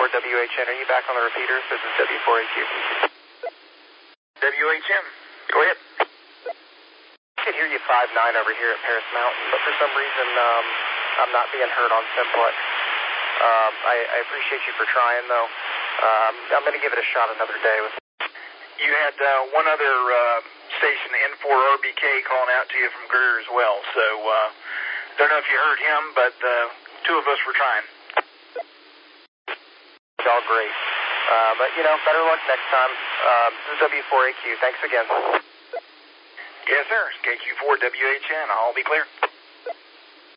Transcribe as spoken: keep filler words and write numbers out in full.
four W H N, are you back on the repeater? This is W four A Q. W H M, go ahead. I can hear you five nine over here at Paris Mountain, but for some reason um, I'm not being heard on Simplex. Um, I, I appreciate you for trying, though. Um, I'm going to give it a shot another day. With You had uh, one other uh, station, N four R B K, calling out to you from Greer as well. So, uh, don't know if you heard him, but uh, two of us were trying. It's all great. Uh, but, you know, better luck next time. Uh, this is W four A Q. Thanks again. Yes, sir. K Q four W H N. I'll be clear.